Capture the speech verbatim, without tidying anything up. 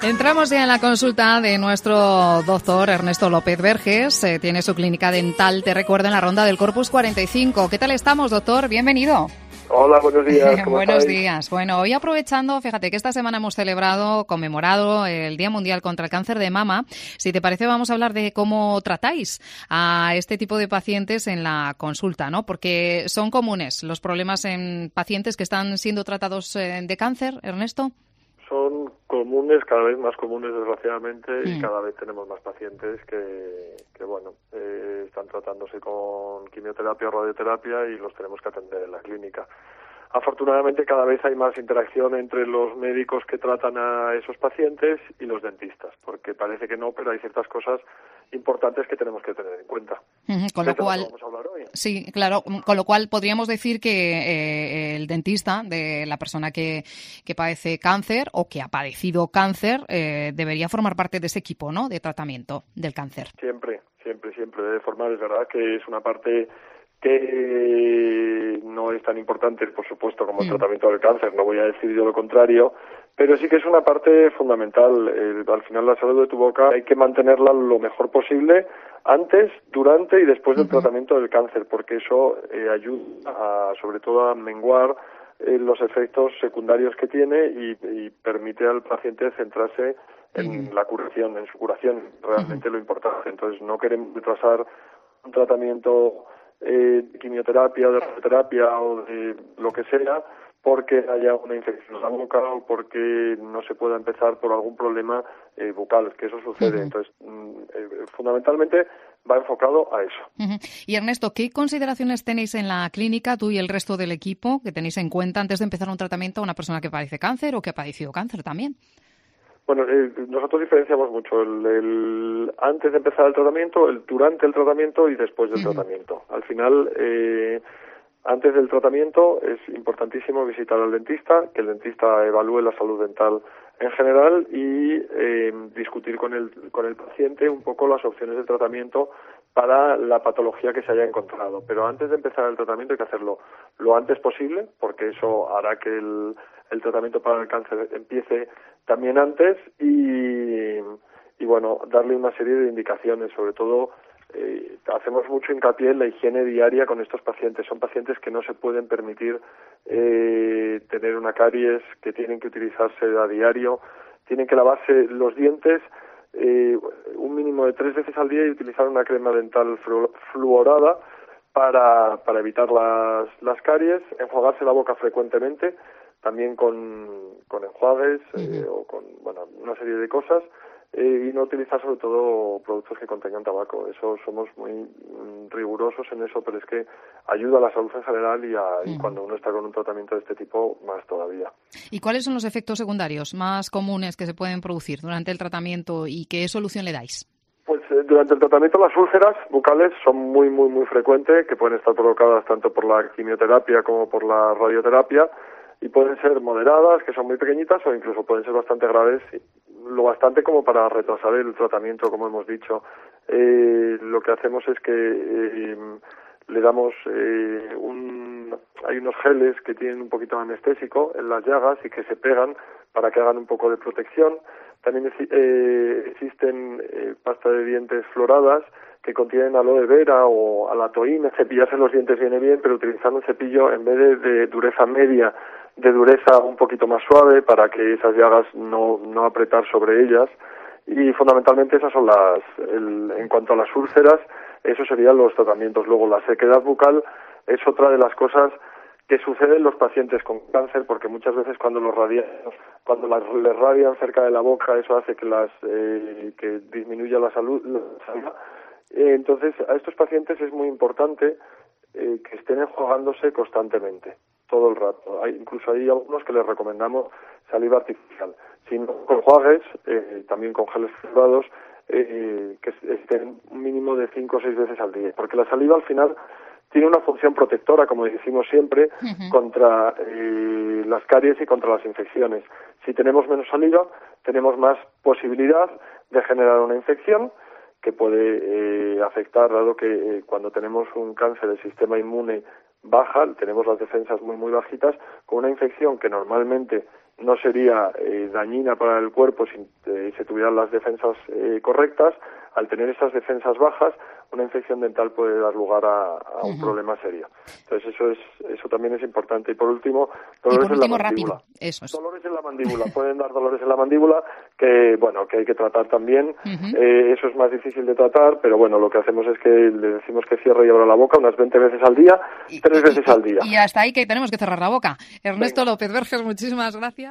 Entramos ya en la consulta de nuestro doctor Ernesto López Verges. Eh, tiene su clínica dental, te recuerdo, en la ronda del Corpus cuarenta y cinco. ¿Qué tal estamos, doctor? Bienvenido. Hola, buenos días. ¿Cómo Buenos estáis? días. Bueno, hoy aprovechando, fíjate que esta semana hemos celebrado, conmemorado el Día Mundial contra el Cáncer de Mama. Si te parece, vamos a hablar de cómo tratáis a este tipo de pacientes en la consulta, ¿no? Porque son comunes los problemas en pacientes que están siendo tratados eh, de cáncer, Ernesto. Son comunes, cada vez más comunes, desgraciadamente, mm. y cada vez tenemos más pacientes que, que bueno, eh, están tratándose con quimioterapia o radioterapia y los tenemos que atender en la clínica. Afortunadamente, cada vez hay más interacción entre los médicos que tratan a esos pacientes y los dentistas, porque parece que no, pero hay ciertas cosas importantes que tenemos que tener en cuenta. Uh-huh, con lo cual, vamos a hablar hoy. Sí, claro, con lo cual podríamos decir que eh, el dentista de la persona que, que padece cáncer o que ha padecido cáncer eh, debería formar parte de ese equipo, ¿no?, de tratamiento del cáncer. Siempre, siempre, siempre debe formar. Es verdad que es una parte que no es tan importante, por supuesto, como el mm. tratamiento del cáncer, no voy a decir yo lo contrario, pero sí que es una parte fundamental. Eh, al final, la salud de tu boca hay que mantenerla lo mejor posible antes, durante y después del uh-huh. tratamiento del cáncer, porque eso eh, ayuda, a, sobre todo, a menguar eh, los efectos secundarios que tiene y, y permite al paciente centrarse en uh-huh. la curación, en su curación, realmente uh-huh. lo importante. Entonces, no queremos retrasar un tratamiento Eh, de quimioterapia, de radioterapia o de lo que sea, porque haya una infección en la boca o porque no se pueda empezar por algún problema eh, bucal, que eso sucede. Uh-huh. Entonces, eh, fundamentalmente va enfocado a eso. Uh-huh. Y Ernesto, ¿qué consideraciones tenéis en la clínica, tú y el resto del equipo, que tenéis en cuenta antes de empezar un tratamiento a una persona que padece cáncer o que ha padecido cáncer también? Bueno, eh, nosotros diferenciamos mucho el, el antes de empezar el tratamiento, el durante el tratamiento y después del uh-huh. tratamiento. Al final, eh, antes del tratamiento es importantísimo visitar al dentista, que el dentista evalúe la salud dental en general y eh, discutir con el, con el paciente un poco las opciones de tratamiento para la patología que se haya encontrado. Pero antes de empezar el tratamiento hay que hacerlo lo antes posible, porque eso hará que el, el tratamiento para el cáncer empiece también antes y, y bueno, darle una serie de indicaciones, sobre todo eh, hacemos mucho hincapié en la higiene diaria con estos pacientes. Son pacientes que no se pueden permitir eh, tener una caries, que tienen que utilizarse a diario, tienen que lavarse los dientes eh, un mínimo de tres veces al día y utilizar una crema dental flu- fluorada para, para evitar las, las caries, enjuagarse la boca frecuentemente, también con, con enjuagues eh, o con bueno una serie de cosas eh, y no utilizar sobre todo productos que contengan tabaco. Eso somos muy mm, rigurosos en eso, pero es que ayuda a la salud en general y, a, y cuando uno está con un tratamiento de este tipo más todavía. ¿Y cuáles son los efectos secundarios más comunes que se pueden producir durante el tratamiento y qué solución le dais? Pues eh, durante el tratamiento las úlceras bucales son muy, muy, muy frecuentes, que pueden estar provocadas tanto por la quimioterapia como por la radioterapia, y pueden ser moderadas, que son muy pequeñitas, o incluso pueden ser bastante graves, lo bastante como para retrasar el tratamiento, como hemos dicho. Eh, lo que hacemos es que eh, le damos eh, un... hay unos geles que tienen un poquito de anestésico en las llagas y que se pegan para que hagan un poco de protección. También eh, existen eh, pasta de dientes floradas que contienen aloe vera o alatoína. Cepillarse los dientes viene bien, pero utilizando un cepillo en vez de, de dureza media, de dureza un poquito más suave para que esas llagas no, no apretar sobre ellas. Y fundamentalmente esas son las, el, en cuanto a las úlceras, esos serían los tratamientos. Luego la sequedad bucal es otra de las cosas que sucede en los pacientes con cáncer, porque muchas veces cuando los radian, cuando las les radian cerca de la boca, eso hace que las eh, que disminuya la salud, la salud. Eh, entonces a estos pacientes es muy importante eh, que estén enjuagándose constantemente, todo el rato. Hay, incluso hay algunos que les recomendamos saliva artificial, sin con enjuagues, eh, también con geles fluorados, eh, que estén un mínimo de cinco o seis veces al día, porque la saliva al final tiene una función protectora, como decimos siempre, uh-huh. contra eh, las caries y contra las infecciones. Si tenemos menos saliva, tenemos más posibilidad de generar una infección que puede eh, afectar, dado que eh, cuando tenemos un cáncer del sistema inmune baja, tenemos las defensas muy muy bajitas, con una infección que normalmente no sería eh, dañina para el cuerpo si eh, se tuvieran las defensas eh, correctas. Al tener esas defensas bajas, una infección dental puede dar lugar a, a un uh-huh. problema serio. Entonces eso es eso también es importante. Y por último, dolores y por último, en la mandíbula. Rápido. Eso es. Dolores en la mandíbula. Pueden dar dolores en la mandíbula que, bueno, que hay que tratar también. Uh-huh. Eh, eso es más difícil de tratar, pero bueno, lo que hacemos es que le decimos que cierre y abra la boca unas veinte veces al día, y, tres veces y, al día. Y hasta ahí que tenemos que cerrar la boca. Ernesto Venga. López Verges, muchísimas gracias.